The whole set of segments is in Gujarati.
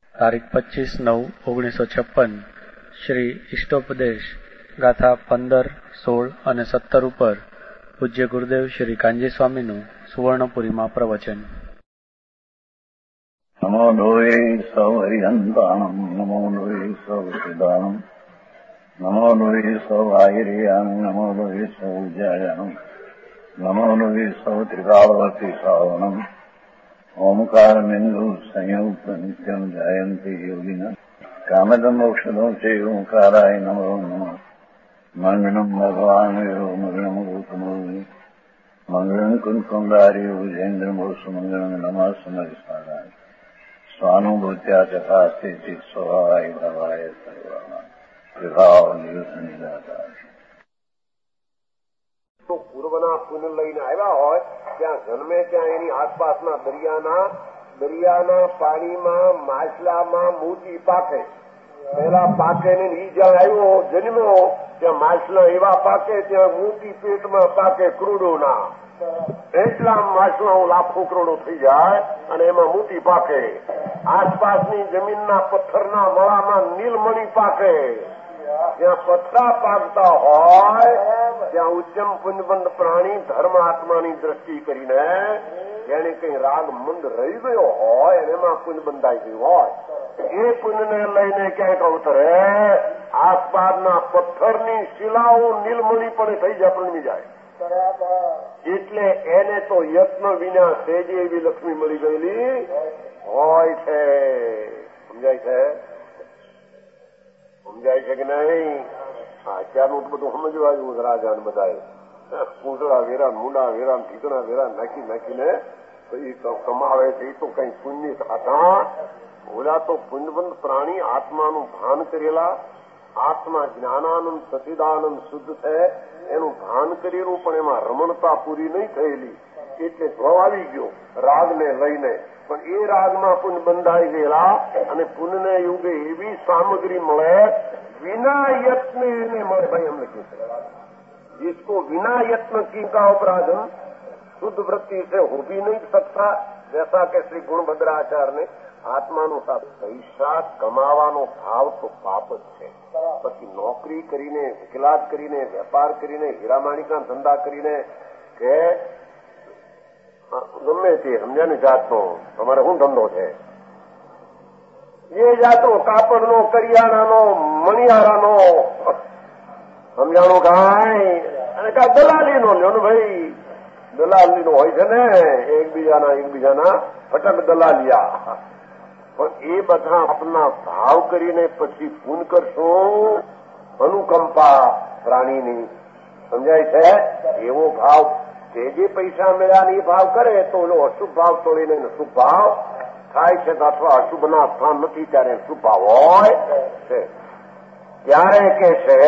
તારીખ 25/9/1956 શ્રી ઇષ્ટોપદેશ ગાથા 15, 16 અને 17 ઉપર પૂજ્ય ગુરુદેવ શ્રી કાનજી સ્વામીનું સુવર્ણપુરીમાં પ્રવચન. નમો લોહે સૌ હરિહંતાણમ, નમો લોહે સૌ સિદ્ધાણમ, નમો લોહે સૌ આહિર્યાણમ, નમો લોહે સૌ વિજયાણમ, નમો લોહે સૌ ત્રિકાળવતી શ્રાવણમ, ઓમકાર બિંદુ સંયુક્ત નિત્યમ જયંતિ યોગિના કામદમ મોક્ષદો છે ઓંકારાય નમો નમઃ. મંગળમ ભગવાન વિરો મંગળમ ગૌતમોની મંગળમ કુંકુંડારી વિજેન્દ્રમો સુમંગળમ નમઃ સમરિસ્વાદાય સ્વાનુભૂત્યા ચકાસ્તે સ્વભાવાય ભવાય સર્વાના વિભાવ નિદાતા. પૂર્વના પુન લઈને આવ્યા હોય ત્યાં જન્મે ત્યાં એની આસપાસના દરિયાના પાણીમાં માછલામાં મોતી પાકે. પેલા પાકે ને ઈ જ્યાં આવ્યો જન્મ્યો ત્યાં માછલા એવા પાકે ત્યાં મોતી પેટમાં પાકે ક્રૂડોના. એટલા માછલાઓ લાખો કરોડો થઈ જાય અને એમાં મોતી પાકે. આસપાસની જમીનના પથ્થરના વળામાં નીલમણી પાકે. જ્યાં પથરા પાકતા હોય ત્યાં ઉચ્ચમ પુંજબંધ પ્રાણી ધર્મ આત્માની દ્રષ્ટિ કરીને જેને કઈ રાગ મંદ રહી ગયો હોય અને એમાં પુંજ બંધાઈ ગયું હોય એ પુંજને લઈને ક્યાંક અવતરે આસપાસના પથ્થરની શિલાઓ નીલમણી પણ થઈ જાય, પ્રણમી જાય. એટલે એને તો યત્ન વિના સેજે એવી લક્ષ્મી મળી ગયેલી હોય છે. સમજાય છે કે નહીં? અત્યારનું બધું સમજવા જેવું રાજાને બધાએ પૂંછડા વેરાન, મુંડા વેરાન, ઠીકણા વેરાન નાખીને કમાવે છે. એ તો કઈ પુણ્ય થતા ઓલા તો પુંજબંધ પ્રાણી આત્માનું ભાન કરેલા, આત્મા જ્ઞાનાનંદ સચિદાનંદ શુદ્ધ છે એનું ભાન કરેલું પણ એમાં રમણતા પૂરી નહીં થયેલી એટલે ભાવ આવી ગયો રાગને લઈને. પણ એ રાગમાં પુન બંધાઈ ગયેલા અને પુનને યુગે એવી સામગ્રી મળે વિના યત્ન એને મળે. ભાઈ એમ લખ્યું છે जिसको बिना यत्न की का अपराधन शुद्ध वृत्ति से हो भी नहीं सकता. जैसा કે શ્રી ગુણભદ્રાચાર્ય ને આત્માનું સાથ પૈસા કમાવાનો ભાવ તો પાપ જ છે. પછી નોકરી કરીને, વકીલાત કરીને, વેપાર કરીને, હીરામાણિકના ધંધા કરીને કે ગમે તે સમજ્યા ને જાતનો તમારે શું ધંધો છે એ જાતનો કાપડનો, કરિયાણાનો, મણિયારાનો સમજાણું કાંઈ અને કા દલાલીનો લ્યો ને ભાઈ. દલાલીનો હોય છે ને એકબીજાના ફટક દલાલિયા. પણ એ બધા આપના ભાવ કરીને પછી પૂન કરશું અનુકંપા પ્રાણીની. સમજાય છે? એવો ભાવ જે પૈસા મળ્યા ને એ ભાવ કરે તો ઓલો અશુભ ભાવ તોડીને શુભ ભાવ થાય છે અથવા અશુભના સ્થાન નથી ત્યારે શુભ ભાવ હોય છે. ત્યારે કે છે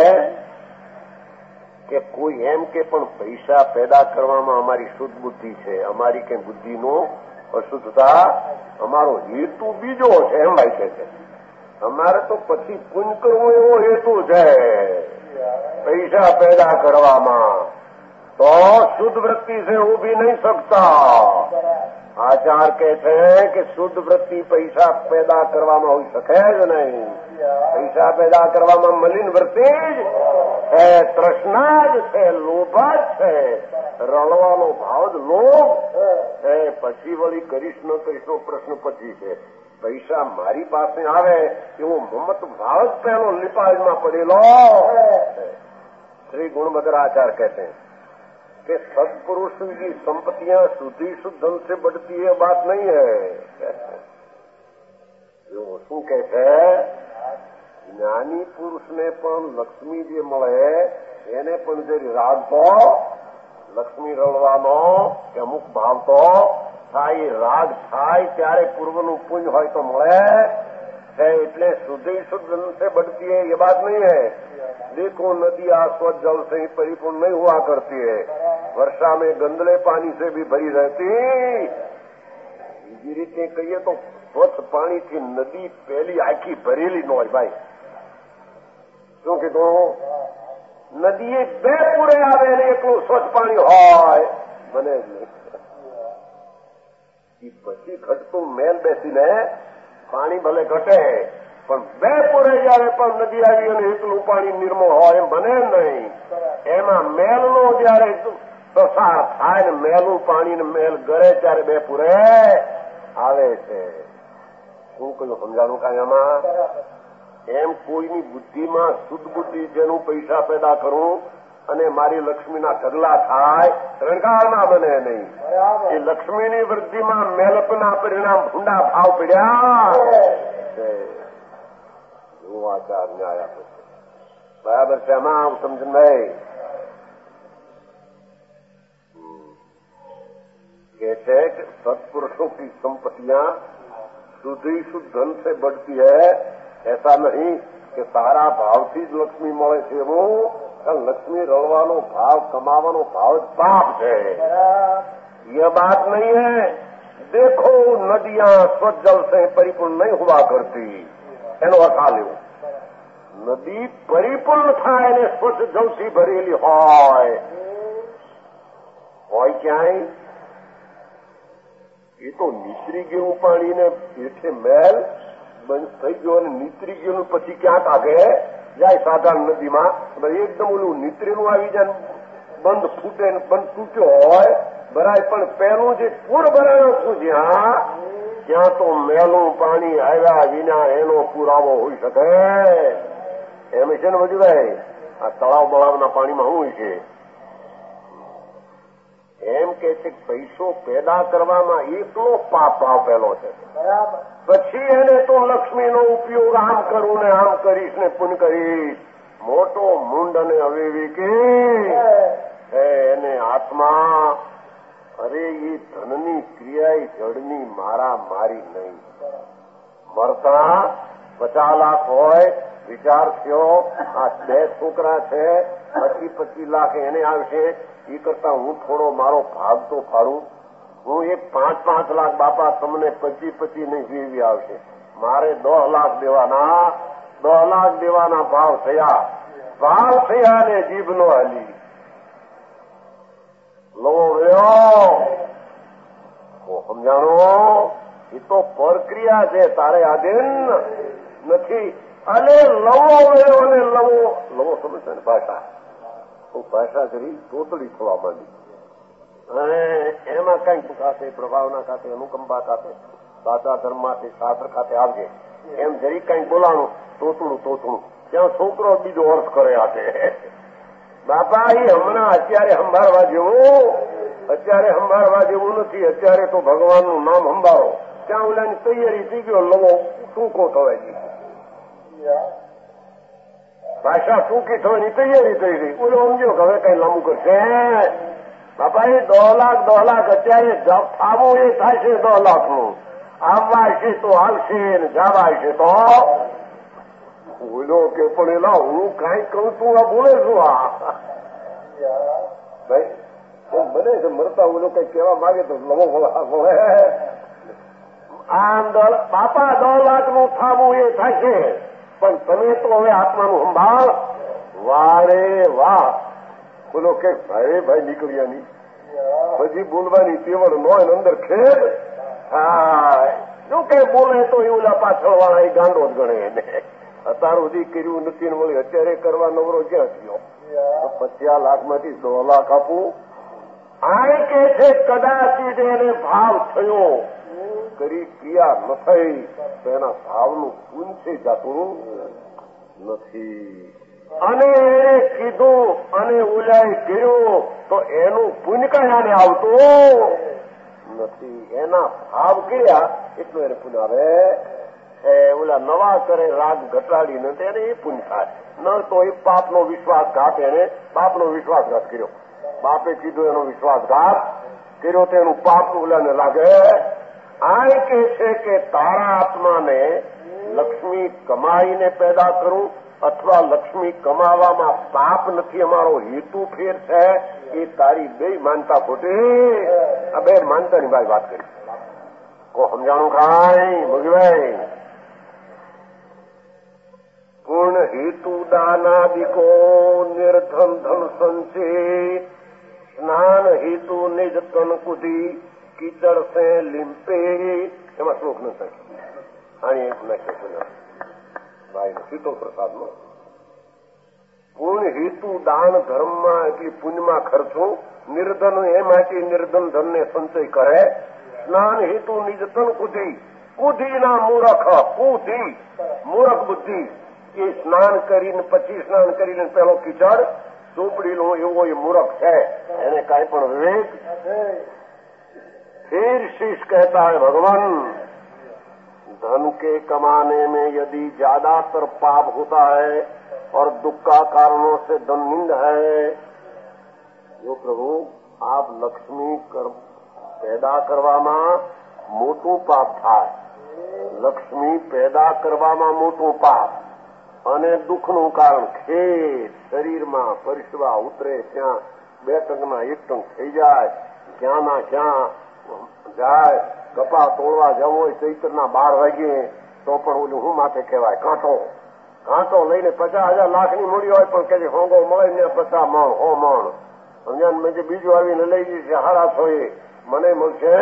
કે કોઈ એમ કે પણ પૈસા પેદા કરવામાં અમારી શુદ્ધ બુદ્ધિ છે, અમારી કઈ બુદ્ધિનો અશુદ્ધતા અમારો હેતુ બીજો છે એમ ભાઈ છે. અમારે તો પછી પુણ્ય કરવું એવો હેતુ છે પૈસા પેદા કરવામાં. તો શુદ્ધ વૃત્તિ से हो भी नहीं सकता. આચાર કે છે કે શુદ્ધ વૃત્તિ પૈસા પેદા કરવામાં હોઈ શકે જ નહીં. પૈસા પેદા કરવામાં મલિન વૃત્તિ જ છે, તૃષ્ણા જ છે, લોભ જ છે, રળવાનો ભાવ જ લોભ છે. પછી વળી કરીશ ન કરીશનો પ્રશ્ન પછી છે. પૈસા મારી પાસે આવે એવો મમત ભાવ જ પહેલો લિપાજમાં પડેલો છે. શ્રી गुणभद्राचार्य कहते हैं कि सत्पुरुष की संपत्तियां शुद्धि शुद्ध ढंग से बढ़ती है बात नहीं है. जो શું કે છે જ્ઞાની પુરુષને પણ લક્ષ્મી જે મળે એને પણ જે રાગ તો લક્ષ્મી રળવાનો કે અમુક ભાવ તો થાય. રાગ થાય ત્યારે પૂર્વનું પુંજ હોય તો મળે છે એટલે શુદ્ધિ शुद्ध ढंग से बढ़ती है ये बात नहीं है. देखो नदियां स्वच्छ जल से ही परिपूर्ण नहीं हुआ करती है, वर्षा में गंदले पानी से भी भरी रहती. બીજી રીતે કહીએ તો સ્વચ્છ પાણીથી નદી પહેલી આખી ભરેલી ન હોય ભાઈ. શું કીધું? નદીએ બે પૂરે આવે ને એકલું સ્વચ્છ પાણી હોય બને જ નહીં. પછી ઘટતું મેલ બેસીને પાણી ભલે ઘટે પણ બે પૂરે જયારે પણ નદી આવી અને એકલું પાણી નિર્મળ હોય એમ બને નહીં. એમાં મેલનો જયારે પ્રસાર થાય ને મેલું પાણી ને મેલ ગળે ત્યારે બે પૂરે આવે છે. શું કહ્યું સમજાણું કાંઈ આમાં? એમ કોઈની બુદ્ધિમાં શુદ્ધ બુદ્ધિ જેનું પૈસા પેદા કરું અને મારી લક્ષ્મીના ઢગલા થાય રણકાળમાં બને નહીં. એ લક્ષ્મીની વૃદ્ધિમાં મેલપના પરિણામ ભૂંડા ભાવ પડ્યા. હું આચાર ન્યાય આપું છું. બરાબર છે આમાં સમજણભાઈ કે છે कि सत्पुरुषों की संपत्तियां शुद्ध ही शुद्ध धन से बढ़ती है. ऐसा नहीं कि सारा भावથી જ લક્ષ્મી મળે છે એવું. लक्ष्मी रलवानो भाव कमावानो भाव पाप है. यह बात नहीं है. देखो नदियां स्वच्छ जल से परिपूर्ण नहीं हुआ करती. એનો અર્થ આ લેવો. નદી પરિપૂર્ણ થાય અને સ્વચ્છ જલથી ભરેલી હોય ક્યાંય એ તો નીતરી ગયેલું પાણી ને પેઠે મેલ બંધ થઈ ગયો અને નીતરી ગયેલું પછી ક્યાંક આગળ જાય સાધારણ નદીમાં એકદમ ઓલું નીતરેલું આવી જાય બંધ ફૂટે ને બંધ તૂટ્યો હોય ભરાય પણ પેલું જે પૂર ભરાયો છું ત્યાં તો મેલું પાણી આવ્યા વિના એનો પુરાવો હોઈ શકે એમ છે ને બધું. આ તળાવ બળાવના પાણીમાં શું હોય છે? એમ કે છે પૈસો પેદા કરવામાં એકલો પાપ ભાવ પહેલો છે. પછી એને તો લક્ષ્મીનો ઉપયોગ આમ કરું ને આમ કરીશ ને પુન કરીશ. મોટો મુંડ અને અવિવેકી એને આત્મા અરે એ ધનની ક્રિયા જળની મારા મારી નહીં. મરતા 50 લાખ હોય વિચાર થયો આ 2 છોકરા છે 25 લાખ એને આવશે. એ કરતા હું થોડો મારો ભાગ તો ફાડું. હું એક 5 લાખ બાપા તમને 25 નહીં 20 આવશે. મારે 10 લાખ દેવાના 10 લાખ દેવાના ભાવ થયા ને જીભ નો હાલી લો રહ્યો. સમજાણો એ તો પ્રક્રિયા છે તારે આધીન નથી. અને લવો વયો ને લવો સમજે ને ભાષા ભાષા કરી તોતડી થવા માંડી અને એમાં કઈ ખાતે પ્રભાવના ખાતે અનુકંપા ખાતે સાચા ધર્મમાંથી શાસ્ત્ર ખાતે આવજે એમ જરી કઈ બોલાણું તોતડું ત્યાં છોકરો બીજો અર્થ કરે આપે. બાપા એ હમણાં અત્યારે સંભાળવા જેવું નથી. અત્યારે તો ભગવાનનું નામ સંભાળો. ત્યાં ઓલાની તૈયારી થઈ ગયો લવો ટૂંકો થવાય ગઈ. ભાષા ટૂંકી થવાની તૈયારી થઈ ગઈ. ઓલો સમજો કે હવે કઈ લાંબુ કરશે. બાપા એ 10 લાખ અત્યારે આવું એ થાય છે 10 લાખનું. આવવા છે તો આવશે ને જવા છે તો ઓલો કે પણ એલા હું કઈ કહું છું આ બોલે છું આ ભાઈ બને છે મરતા ઓલો કઈ કહેવા માંગે તો લવો બોલે. આમ બાપા 10 લાખનું થાવું એ થાય છે પણ તમે તો હવે આત્માનું સંભાળ. વારે વાહ બોલો કે ભાઈ નીકળ્યા નહીં પછી બોલવાની તેવડ નો અંદર ખેદ થાય. જો કઈ બોલે તો એવું પાછળ વાળા એ ગાંડો જ ગણે એને. અત્યાર સુધી કર્યું નથી ને વળી અત્યારે કરવા નવરો ક્યાં થયો? 50 લાખમાંથી 10 લાખ આપું. આ કે છે કદાચ એને ભાવ થયો કરી ક્રિયા ન થઈ તો એના ભાવનું પૂંછે જતું નથી. અને એને કીધું અને ઓલાએ કર્યું તો એનું પુણ્ય કયાને આવતું નથી. એના ભાવ કર્યા એટલું એને પુણ્ય આવે. ઓલા નવા કરે રાગ ઘટાડીને તેને એ પુણ્ય થાય. ન તો એ પાપનો વિશ્વાસઘાત એને બાપનો વિશ્વાસઘાત કર્યો. બાપે કીધું એનો વિશ્વાસઘાત કર્યો તો એનું પાપ ઓલાને લાગે. આ કે છે કે તારા આત્માને લક્ષ્મી કમાઈને પેદા કરું અથવા લક્ષ્મી કમાવામાં પાપ નથી અમારો હેતુ ફેર છે એ તારી બે માનતા ખોટી. આ બે માનતાની ભાઈ વાત કરી કો સમજાણું કાંઈ ભગવાઈ. પૂર્ણ હેતુ દાનાદિકો નિર્ધન ધન સંચે સ્નાન હેતુ નિજ તન કુદી કીચડ સે લીંપે. એમાં શ્લોક નથી આની એક નાખે ભાઈ શીતળ પ્રસાદમાં પુણ્ય હેતુ દાન ધર્મમાં એટલી પુણ્યમાં ખર્ચું નિર્ધન એ માટે નિર્ધન ધનને સંચય કરે સ્નાન હેતુ નિજતન કુધિના મૂરખ કુધી મૂરખ બુદ્ધિ એ સ્નાન કરીને પછી સ્નાન કરીને પેલો કીચડ ચોપડીનો એવો એ મૂરખ છે એને કાંઈ પણ વિવેક फिर शीश कहता है भगवान धन के कमाने में यदि ज्यादातर पाप होता है और दुख का कारणों से धन निंद है जो प्रभु आप लक्ष्मी पैदा કરવામાં મોટું પાપ થાય લક્ષ્મી પેદા કરવામાં મોટું પાપ અને દુઃખનું કારણ ખેત શરીરમાં પરસવા ઉતરે ત્યાં 2 ટંકના 1 ટંક થઈ જાય ક્યાં ના ક્યાં જાય કપા તોડવા જવું હોય ચૈત્રના 12 વાગે તો પણ ઓલું હું માથે કહેવાય કાંટો લઈને 50,000 લાખની મૂડી હોય પણ કે હોંગો મળે ને 50 મણ 100 મણ સમજ્યા મેં જે બીજું આવીને લઈ જશે 6.5 મને મળશે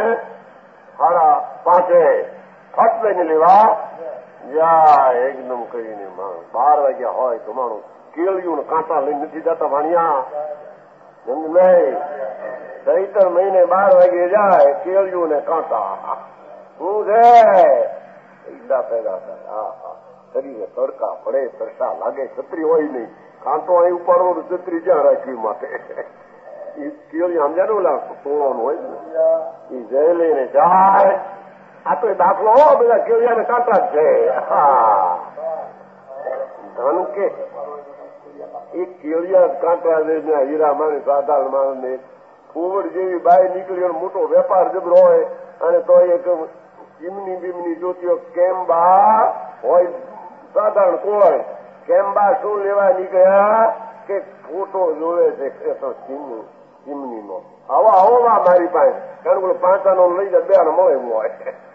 5.5 ફટ લઈને લેવા જાય એકદમ કરીને 12 વાગ્યા હોય તો માણું કેળિયું ને કાંટા લઈને નથી જતા ભાણિયા સમજ નહીં ચૈતર મહિને 12 વાગે જાય કેળિયું ને કાંટા શું છે ઈડા પેદા થાય હા શરીરે તડકા પડે તરસા લાગે છત્રી હોય નહીં કાંટો અહીં ઉપાડવાનું છત્રી જ્યાં રાખ્યું માટે કેળિયું સમજ્યા ને ઓલા તોડવાનું હોય ને એ જઈ લઈને જાય આ તો દાખલો બધા કેળિયા ને કાંટા જ છે ધન કે એ કેળિયા કાંટા લઈને હીરા માની સાધારણ માણસને ફૂવડ જેવી બાય નીકળી મોટો વેપાર જબરો હોય અને તો એક બીમની જોતીઓ કેમ્બા હોય સાધારણ કોઈ કેમ્બા શું લેવા નીકળ્યા કે ફોટો જોવે છે તો ચીમની નો આવો મારી પાસે કારણ કે 5 લઈ જાય 2 મળે એવું હોય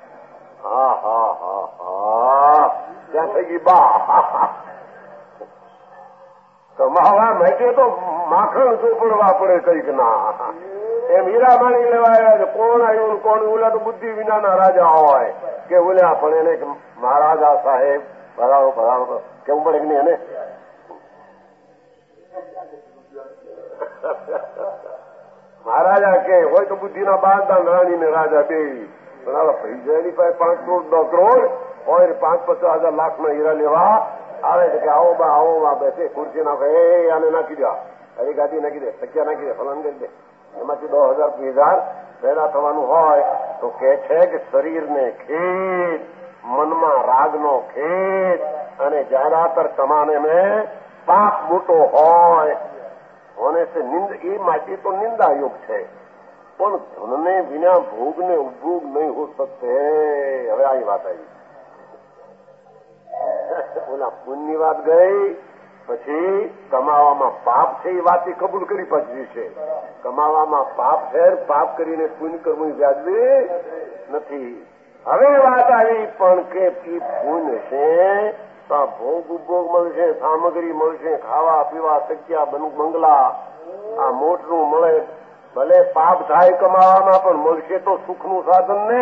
હા ત્યાં થઈ ગઈ બા કમાવા માટે તો માખણ ચોપડવા પડે કઈક ના એમ હીરા માણી લેવા આવ્યા છે કોણ આવ્યું કોણ ઓલા તો બુદ્ધિ વિનાના રાજા હોય કે ઓલ્યા પણ એને મહારાજા સાહેબ ભરાવો કેવું પડે કે નહીં એને મહારાજા કે હોય તો બુદ્ધિના 12 રાણી ને રાજા બે પણ આ પૈસા એની પાસે 5 કરોડ હોય 5-50,000 લાખના હીરા લેવા આવે છે કે આવો બા બેસે ખુરશી નાખે આને નાખી દો અરે ગાદી નાખી દે સખ્યા નાખી દે ફલાન કરી દે એમાંથી 10,000 પેદા થવાનું હોય તો કે છે કે શરીરને ખેત મનમાં રાગનો ખેત અને જ્યાદાતર કમાને મેં પાપ મોટો હોય હોને સે નિંદ એ માટે તો નિંદા યુગ છે પણ ધનને વિના ભોગને ઉપભોગ નહીં હો શકતે હવે આ વાત આવી ઓલા પુણ્યની વાત ગઈ પછી કમાવામાં પાપ છે એ વાત કબૂલ કરી પછી છે કમાવામાં પાપ છે પાપ કરીને પુણ્ય કરવું વ્યાજબી નથી હવે વાત આવી પણ કે પુણ્ય છે તો ભોગ ઉપભોગ મળશે સામગ્રી મળશે ખાવા પીવા સખ્યા બંગલા આ મોટનું મળે ભલે પાપ થાય કમાવામાં પણ મળશે તો સુખનું સાધન ને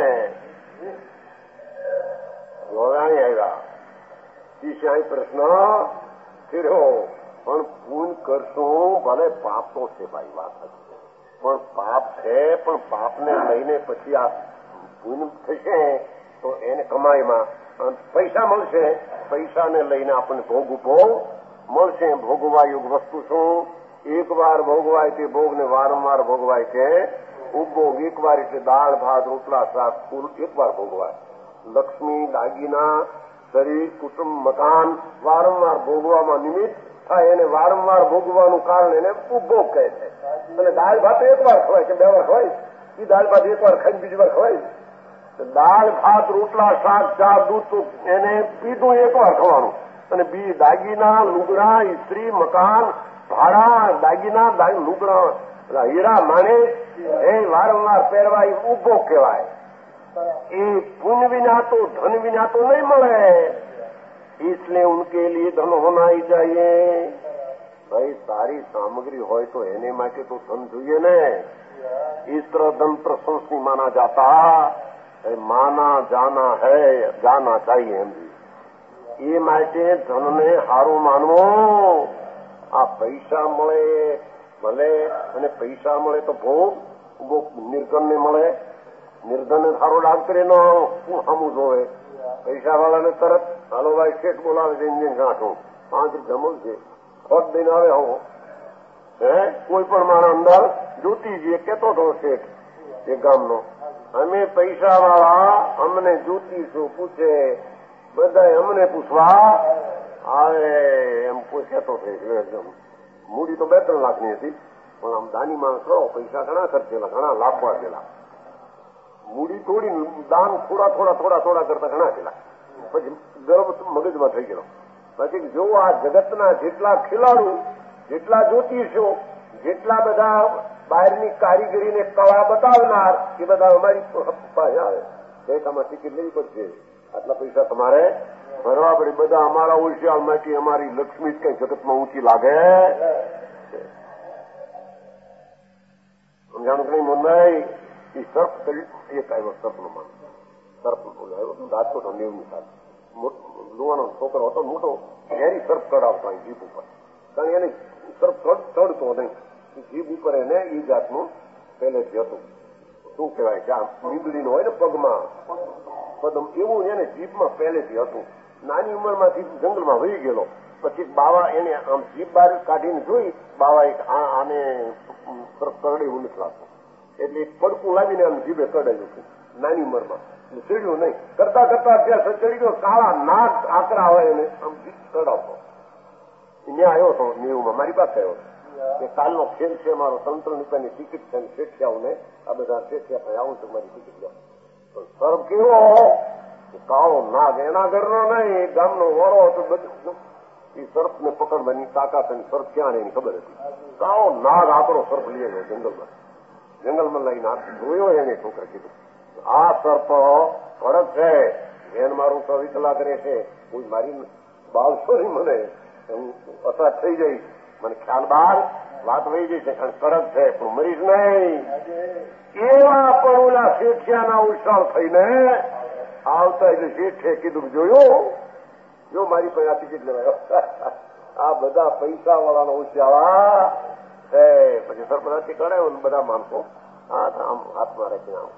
જોડાણી આવ્યા શિષ્યાય પ્રશ્ન કર્યો પણ પુણ્ય કરશું ભલે પાપ તો છે ભાઈ વાત પણ પાપ છે પણ પાપને લઈને પછી આ પુણ્ય થશે તો એને કમાઈમાં પૈસા મળશે પૈસાને લઈને આપણને ભોગ મળશે ભોગવાયુગ વસ્તુ શું એક વાર ભોગવાય તે ભોગને વારંવાર ભોગવાય છે ઉપભોગ એક વાર એટલે દાળ ભાત રોટલા શાક ફૂલ એક વાર ભોગવાય લક્ષ્મી દાગીના શરીર કુટુંબ મકાન વારંવાર ભોગવામાં નિમિત્ત થાય એને વારંવાર ભોગવાનું કારણ એને ઉપભોગ કહે છે અને દાળ ભાત એક વાર ખવાય કે 2 વાર ખવાય એ દાળ ભાત એક વાર ખાઈને બીજી વાર ખવાય દાળ ભાત રોટલા શાક ચા દૂધ તો એને પીધું એક વાર ખવાનું અને બી દાગીના લુગડા ઇસ્ત્રી મકાન ભાડા દાગીના લુગડા હીરા માને એ વારંવાર પહેરવા એ ઉપભોગ કહેવાય એ पुण्य विना तो धन विना तो नहीं મળે इसलिए उनके लिए धन होना ही चाहिए भाई सारी सामग्री હોય તો એને માટે તો ધન જોઈએ ને इस तरह धन प्रशंसनीय माना जाता માના જાના હૈ જાના ચાહીએ એમ એ માટે ધનને સારું માનવું. આ પૈસા મળે ભલે, અને પૈસા મળે તો ભોગ નિર્ધનને મળે. નિર્ધનને સારો ડાક્ટરીનો શું સામું જોવે? પૈસા વાળાને તરત હાલો ભાઈ શેઠ બોલાવે છે, ઇન્જિન ગાંઠું 5 જમલ છે, ખોટ દઈને આવે. હું કોઈ પણ મારા અંદર જ્યોતિજી કેતો હતો શેઠ એ ગામનો, અમે પૈસા વાળા અમને જ્યોતિષો પૂછે, બધા અમને પૂછવા આવે એમ કોઈ કહેતો હતો. મૂડી તો 2-3 લાખની હતી, પણ આમ દાની માણસ રહો, પૈસા ઘણા ખર્ચેલા, ઘણા લાભવા ગયેલા. મૂડી થોડી દાન થોડા કરતા ઘણા થયેલા. પછી ગર્વ મગજમાં થઈ ગયેલો. પછી જો આ જગતના જેટલા ખેલાડુ, જેટલા જ્યોતિષો, જેટલા બધા બહારની કારીગરીને કળા બતાવનાર, એ બધા અમારી પાસે આવે. તમારે ટિકિટ લેવી પડશે, આટલા પૈસા તમારે ભરવા પડે. બધા અમારા ઓળશિયાળમાંથી અમારી લક્ષ્મી કઈ જગતમાં ઊંચી લાગે. સમજાણું કે નહીં મોહનભાઈ? એ સર્પ એક આવ્યો, સર્પનો માણસ, સર્પ આવ્યો રાજકોટ 90ની સાથે. લુવાનો છોકરો હતો મોટો, ઘેરી સર્પ ચડાવતો અહીં જીભ ઉપર, કારણ એને સર્પ ચડતો નહીં. જીભ ઉપર એને એ જાતનું પહેલેથી હતું. શું કહેવાય કે આ મીંદડીનો હોય ને પગમાં પદમ, એવું એને જીભમાં પહેલેથી હતું. નાની ઉંમરમાંથી જંગલમાં વહી ગયેલો. પછી બાવા એને આમ જીભ બહાર કાઢીને જોઈ, બાવા એક આને સર્પ કરડે એવું નથી લાગતું, એટલે પડકું લાવીને આમ જીભે કડાયું નાની ઉંમરમાં. ચડ્યું નહીં, કરતા ત્યાં ચડી ગયો. કાળા નાક આકરા હોય એને આમ જીભ કડાવતો. ત્યાં આવ્યો હતો 90માં મારી પાસે આવ્યો કે કાલનો ખેલ છે મારો, 3-3 રૂપિયાની ટિકિટ છે, શેઠિયાઓને આ બધા શેઠિયા ભાઈ આવું છે, મારી ટિકિટ લો. સર્પ કેવો કાળો નાગ, એના ઘરનો નહીં, ગામનો વરો હતો. બધું એ સર્પને પકડવાની તાકાત, અને સર્પ ક્યાં એની ખબર હતી. કાળો નાગ આકરો સર્પ લઈ આવ્યો જંગલમાં લઈને જોયો. એને છોકરા કીધું આ સર્પ કડક છે, એન મારું 24 કલાક રહેશે, કોઈ મારી બાળશો નહીં, મને અસર થઈ જાય, મને ખ્યાલ બહાર વાત વહી જઈ છે, કારણ કડક છે, પણ મરીશ નહીં. એવા પણ ઓલા શેઠિયાના ઉછાળ થઈને આવતા એટલે શેઠે કીધું જોયું જો મારી પાસે આ ટિકિટ લેવાયો. આ બધા પૈસા વાળાનો ઉછાળા છે. પછી સરપંચથી કરાયો ને બધા માણસો આમ હાથમાં રાખીને આમ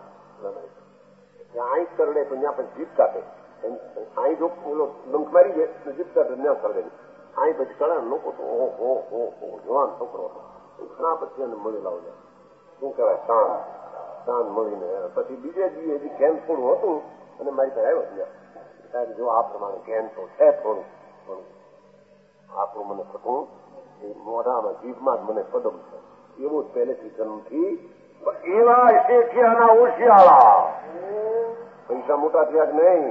અહીં કરડે તો ત્યાં પછી જીપ કાઢે. અહીં જો ઓલો ડંખ મારી જાય જીપ કાઢે ત્યાં કરડે. અહીં પછી કળા લોકો તો ઓહો જવાન છોકરો હતો. ઘણા પછી એને મળી લાવજે, શું કહેવાય શાન મળીને. પછી બીજે દિવસે કેન થોડું હતું અને મારી પાસે આવ્યો ત્યાં જો આ પ્રમાણે કેન તો છે થોડું થોડું આપણું મને થતું એ મોઢામાં જીભમાં જ મને પદમ છે. એવું જ પહેલેથી જન્મથી એવા શેઠિયાના ઓશિયાળા પૈસા મોટા થયા જ નહીં.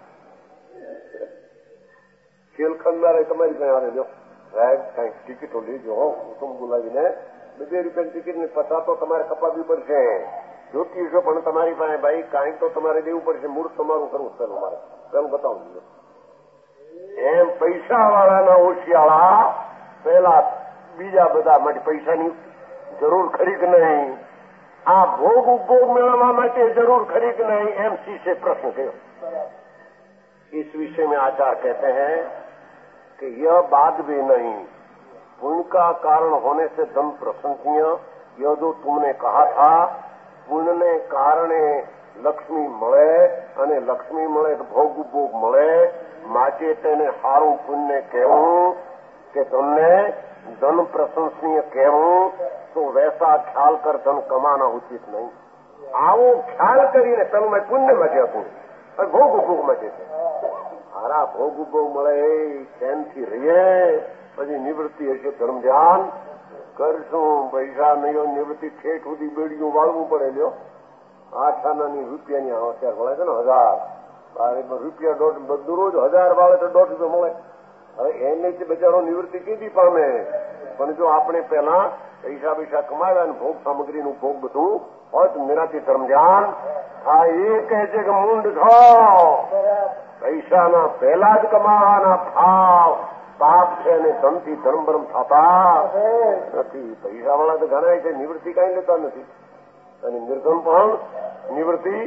ખેલ ખંડારે તમારી પાસે આવે લો સાહેબ કઈક ટિકિટો લેજો, કુટુંબ બોલાવીને 2 રૂપિયાની ટિકિટની પૈસા તો તમારે કપાવવી પડશે. જ્યોતિષો પણ તમારી પાસે ભાઈ કાંઈક તો તમારે દેવું પડશે. મૂળ તમારું કરવું પેલું મારે પેલું બતાવું દીધું. એમ પૈસા વાળાના ઓશિયાળા પેલા બીજા બધા માટે પૈસાની જરૂર ખરી કે નહીં, આ ભોગ ઉપભોગ મેળવવા માટે જરૂર खरी कि नहीं, एमसी से प्रश्न किया। इस विषय में आचार्य कहते हैं कि यह बात भी नहीं, पुण्य का कारण होने से धन प्रशंसनीय, यह जो तुमने कहा था पुण्य ने कारणे લક્ષ્મી મળે અને લક્ષ્મી મળે તો ભોગ ઉપભોગ મળે, માટે તેને સારું પુણ્ય કહેવું કે તમને ધન પ્રશંસનીય કહેવું, તો વૈસા ખ્યાલ કર ધન કમાના ઉચિત નહીં. આવો ખ્યાલ કરીને પેલું મેં પુણ્ય માટે હતું અને ભોગ ઉપભોગ માટે છે. હારા ભોગ ઉપભોગ મળે એ ચેનથી રહીએ, પછી નિવૃત્તિ હશે ધર્મ ધ્યાન કરશું. પૈસા નહીં નિવૃત્તિ ઠેઠ સુધી બેડીઓ વાળવું પડે. લ્યો 8 આનાની રૂપિયાની અત્યારે મળે છે ને 1000 રૂપિયા બધું રોજ 1000 વાળે તો 150 મળે. હવે એને બચારો નિવૃત્તિ કીધી પામે, પણ જો આપણે પેલા પૈસા કમાવ્યા અને ભોગ સામગ્રીનું ભોગ બધું હોય તો નિરાથી ધર્મ ધ્યાન થાય. એ કહે છે કે મૂંડ છો, પૈસાના પહેલા જ કમાવાના ભાવ પાપ છે અને ધનથી ધર્મ ભરમ થતા નથી. પૈસા વાળા તો ઘણા છે નિવૃત્તિ કઈ લેતા નથી અને નિર્ધન પણ નિવૃત્તિ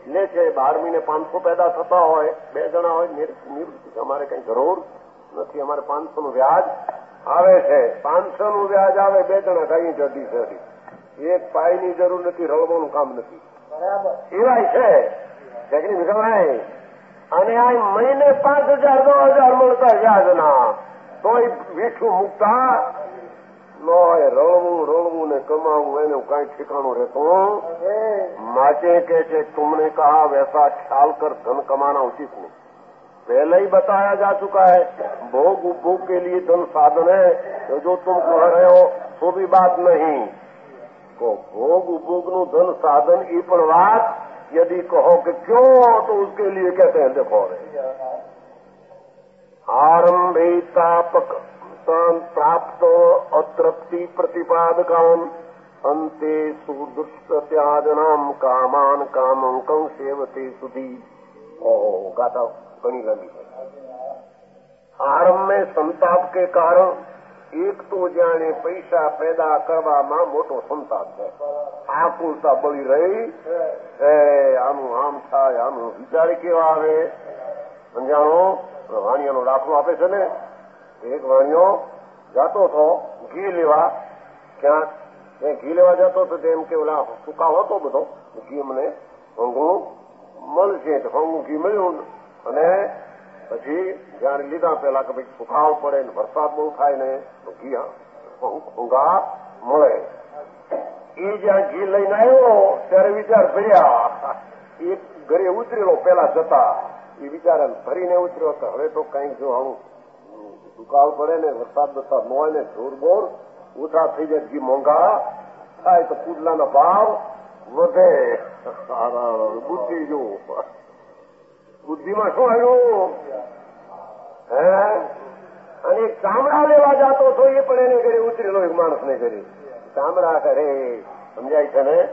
લે છે. 12 મહિને 500 પેદા થતા હોય, 2 જણા હોય, નિવૃત્તિ. અમારે કઈ જરૂર નથી. અમારે 500 નું વ્યાજ આવે છે. 500 નું વ્યાજ આવે, 2 જણા કઈ જડી છે. એક પાયની જરૂર નથી, રળવાનું કામ નથી. એવાય છે વિઠ્ઠલભાઈ. અને આ મહિને 5,000 10,000 મળતા વ્યાજના, તોય વીઠું મૂકતા ન હોય. રળવું ને કમાવું એને કઈ ઠેકાણું રહેતું માટે કે છે तुमने कहा वैसा ख्याल कर धन कमाना उचित नहीं. पहले ही बताया जा चुका है भोग उपभोग के लिए धन साधन है. तो जो तुम कह रहे हो तो भी बात नहीं. तो भोग उपभोग નું धन साधन એ પણ વાત यदि कहो कि क्यों, तो उसके लिए कहते हैं देखो आरंभे तापक प्राप्त अतृप्ति प्रतिपादकान अंते सुदुष्टत्याजनाम कामान कामंकं सेवते सुधी. गाथा घनी लंबी है. आरंभ में संताप के कारण एक तो जाने पैसा पैदा કરવામાં મોટો સંતાપ છે. આકુલતા બળી રહી આનું આમ થાય, આનું વિચારે કેવા આવે. સમજાણો વાણિયાનો દાખલો આપે છે ને. એક વાણિયો જતો હતો ઘી લેવા. ક્યાંક ઘી લેવા જતો હતો તેમ કે ઓલા સુકાવ હતો બધો ઘી મને હોંગું મળશે. તો હોંગું ઘી મળ્યું અને પછી જયારે લીધા પેલા કે ભાઈ સુકાવ પડે ને વરસાદ બહુ થાય ને તો ઘી ઊંઘા મળે. એ જ્યાં ઘી લઈને આવ્યો ત્યારે વિચાર ભર્યા. એ ઘરે ઉતરેલો પેલા જતા એ વિચાર ભરીને ઉતર્યો કે હવે તો કઈક જો આવું સુકાવ પડે ને વરસાદ બરસાદ ન હોય ને જોર બોર ઓછા થઈ જાય, ઘી મોંઘા થાય તો પુડલાના ભાવ વધે. બુદ્ધિ જો બુદ્ધિમાં શું આવ્યું હે. અને એક ચામડા લેવા જતો હતો એ પણ એને ઘરે ઉતરેલો એક માણસને ઘરે. ચામડા કરે સમજાય છે ને.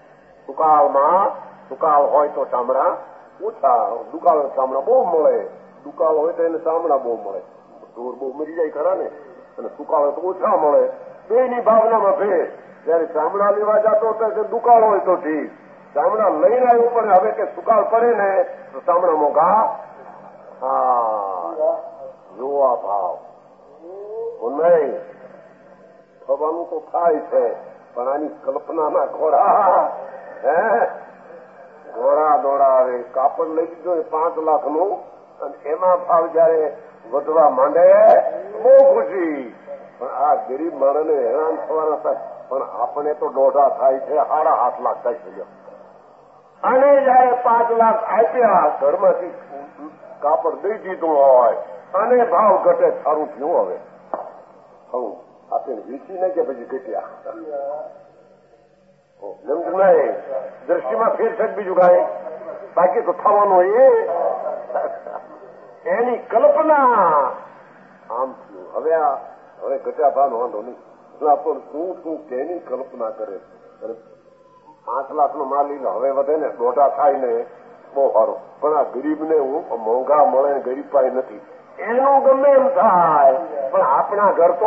સુકાળ હોય તો ચામડા ઓછા, દુકાળ ચામડા બહુ મળે. દુકાળ હોય તો એને ચામડા બહુ મળે. ઢોર બહુ મરી જાય ખરા ને. અને સુકાળ હોય તો ઓછા મળે. બેની ભાવનામાં ભેદ. જયારે ચામડા લેવા જતો હતો દુકાળ હોય તો ઠીક, ચામડા લઈને આવ્યું પણ હવે કે સુકાળ પડે ને તો ચામડા મોંઘા. હા જોવા ભાવ નહીં થવાનું તો થાય છે પણ આની કલ્પનાના ઘોડા હે ઘોડા દોડાવે. કાપડ લઈ લીધો 5 લાખનું અને એમાં ભાવ જયારે વધવા માંડે બહુ ખુશી. પણ આ ગરીબ માણસને હેરાન થવાના થાય. પણ આપણે તો દોઢા થાય છે, 8.5 લાખ થાય છે. અને જયારે 5 લાખ આપ્યા ઘરમાંથી કાપડ દઈ દીધું હોય અને ભાવ ઘટે સારું થયું. હવે આપણે વીસી નહીં કે પછી ઘટ્યા નહીં. દ્રષ્ટિમાં ફેર છે બીજું કાંઈ બાકી તો થવાનું એ એની કલ્પના આમ થયું. હવે ઘટ્યા ભાવ વાંધો નહીં. શું કેની કલ્પના કરે. 5 લાખનો માલ લીધો હવે વધે ને 1.5 થાય ને બહુ સારું. પણ આ ગરીબને મોંઘા મળે ને ગરીબ પાસે નથી એનું ગમે એમ થાય. પણ આપણા ઘર તો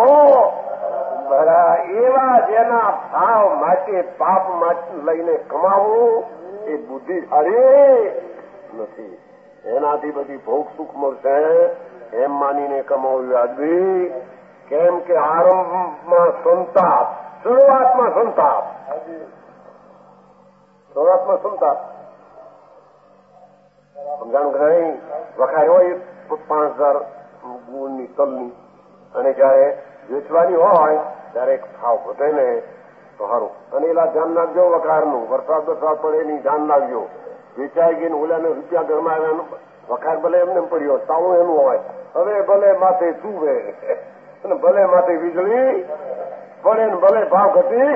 એવા જેના ભાવ માટે પાપ માટે લઈને કમાવું એ બુદ્ધિશાળી નથી. એનાથી બધી ભોગ સુખ મળશે એમ માનીને કમાવું વ્યાજબી. કેમ કે આરંભમાં સંતાપ, શરૂઆતમાં સંતાપ સમજાણું કે નહીં. વખાર હોય 5,000 ગુણની તલની અને જયારે વેચવાની હોય ત્યારે એક ભાવ વધે ને તો સારું. અને એલા ધ્યાન નાખજો વખારનું. વરસાદ પડે નહીં ધ્યાન નાખજો. વેચાઈ ગઈ ને ઓલાને રૂપિયા ઘરમાં આવ્યા વખાર ભલે એમને પડ્યો તાવું એનું હોય. હવે ભલે માથે ચૂવે અને ભલે માથે વીજળી પડે ને ભલે ભાવ ઘટી.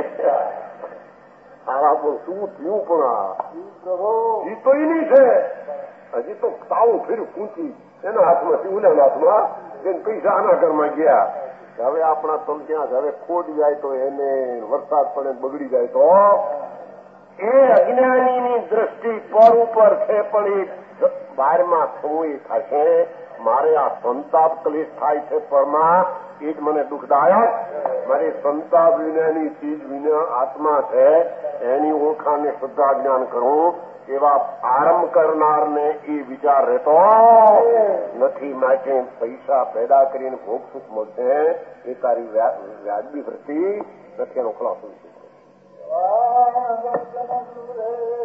શું થયું પણ જીતો નહીં છે. હજી તો તાવું ફેર્યું કૂંચી એના હાથમાંથી ઓલાના હાથમાં જેને પૈસા આના ઘરમાં ગયા. હવે આપણા તમ ત્યાં હવે ખોટ જાય તો એને વરસાદ પડે બગડી જાય તો એ અજ્ઞાનીની દ્રષ્ટિ પર ઉપર છે. પણ એ બહારમાં થવું એ થશે. મારે આ સંતાપ ક્લેશ થાય છે પરમાં એ જ મને દુઃખદાયક. મારી સંતાપ વિનાની ચીજ વિના આત્મા છે એની ઓળખાણને શ્રદ્ધા જ્ઞાન કરવું એવા આરંભ કરનારને એ વિચાર રહેતો નથી. માટે પૈસા પેદા કરીને ભોગ સુખ મળશે એ તારી વ્યાજબી વૃત્તિ નથી. એનો ખુલાસો